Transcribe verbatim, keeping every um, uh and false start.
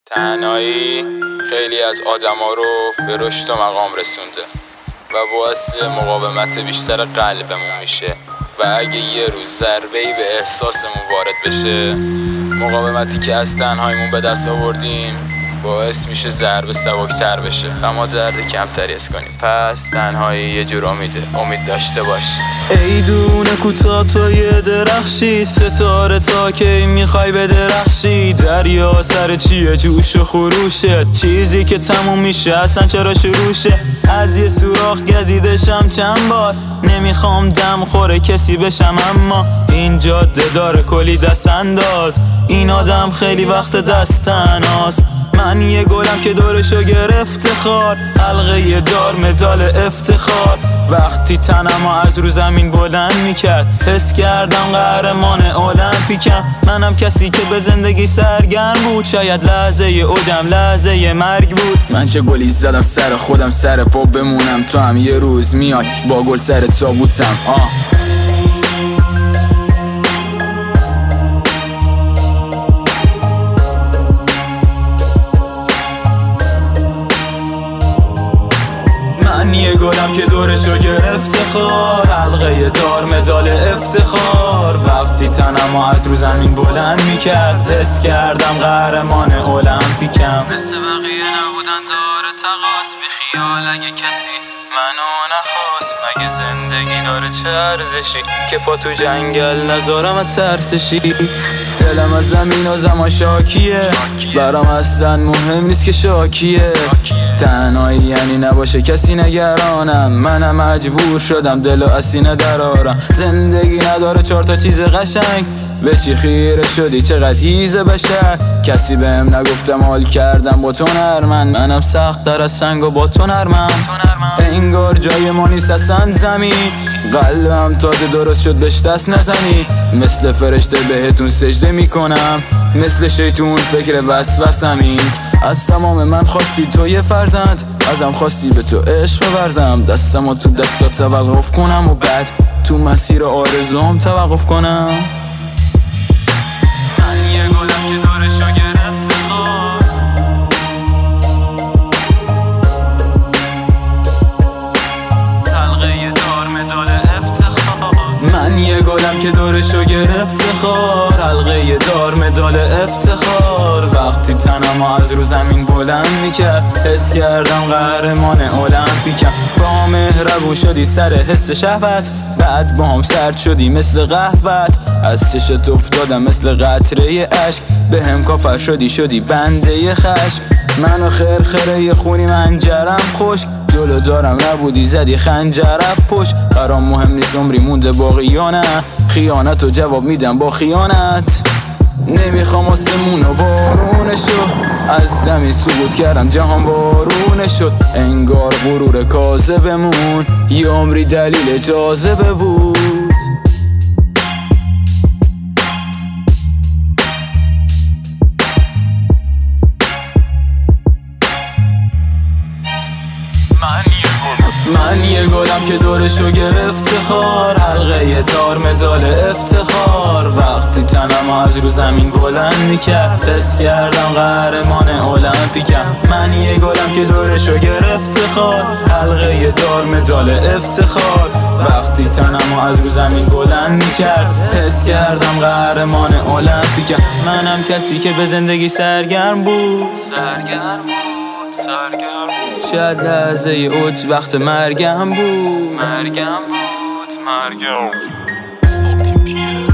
تنهایی خیلی از آدما رو به رشد و مقام رسونده و باعث مقاومت بیشتر قلبمون میشه و اگه یه روز ضربه‌ای به احساسمون وارد بشه، مقاومتی که از تنهاییمون به دست آوردیم باعث میشه ضربه سبکتر بشه و ما درد کمتری حس کنیم. پس تنهایی یه جور امیده، امید داشته باش. ای دونه کوتاه تو یه درخشی، ستاره تا کی میخوای به درخشی؟ دریا سر چیه جوش و خروشه، چیزی که تموم میشه اصلا چرا شروعشه؟ از یه سوراخ گزیدشم چند بار، نمیخوام دم خوره کسی بشم، اما این جاده داره کلی دست انداز، این آدم خیلی وقت دستناست. من یه گلم که دورشو گرفته خار، حلقه یه دار مدال افتخار. وقتی تنمو از رو زمین بلند میکرد، حس کردم قهرمان المپیکم. منم کسی که به زندگی سرگرم بود، شاید لحظه اوجم لحظه مرگ بود. من چه گلی زدم سر خودم، سر پا بمونم، تو هم یه روز میای با گل سر تابوتم. آه من یه گلم که دورشو گرفته خار، حلقه دار مدال افتخار. وقتی تنمو از رو زمین بلند میکرد، حس کردم قهرمان المپیکم. مثل بقیه نبودن داره تقاس، بی خیال اگه کسی منو نخواست. مگه زندگی داره چه ارزشی که پا تو جنگل نذارم ترسشی؟ دلم از زمین و زمان شاکیه، برام اصلا مهم نیست که شاکیه. تنهایی یعنی نباشه کسی نگرانم، منم مجبور شدم دل و اسینه درارم. زندگی نداره چهار تا چیز قشنگ، به چی خیره شدی چقدر هیزه بشر؟ کسی بهم نگفتم حال کردم با تو نرمن، منم سخت تر از سنگ و با تو نرمم. انگار جای ما نیست اصلا زمین، قلبم تازه درست شد بهش دست نزنی. مثل فرشته بهتون سجده میکنم، مثل شیطون فکر وسوسمین. از تمام من خواستی تو یه فرزند، ازم خواستی به تو عشق بورزم. دستمو تو دستات توقف کنم و بعد تو مسیر آرزوم توقف کنم. من یه گلم که دورشو گرفته خار، حلقه دار مدال افتخار. من یه گلم که دورشو گرفته خار، حلقه دار مدال افتخار. وقتی تنمو از رو زمین بلند میکرد، حس کردم قهرمان المپیکم. با مهربون شدی سر حس شهوت، بعد با هم سرد شدی مثل قهوت. از چشت افتادم مثل قطره اشک، به هم کافر شدی شدی بنده خشم. منو خرخره یه خونی منجرم خشک، جلو دارم نبودی زدی خنجرم پشت. برام مهم نیست عمری مونده باقی یا نه، خیانت و جواب میدم با خیانت. نمیخوام آسمون و بارونشو، از زمین سقوط کردم جهان بارونه شد. انگار غرور کاذبمون یه عمری دلیل جاذبه بود. من یه گلم که دورشو گرفته خار، حلقه دار مدال افتخار. وقتی تنمو از رو زمین بلند میکرد، حس کردم قهرمان المپیکم. من یه گلم که دورشو گرفته خار، حلقه دار مدال افتخار. وقتی تنمو از رو زمین بلند میکرد، حس کردم قهرمان المپیکم. منم کسی که به زندگی سرگرم بود، سرگرم بود سرگرم. شاید لحظه اوج وقت مرگم بود، مرگم بود مرگم.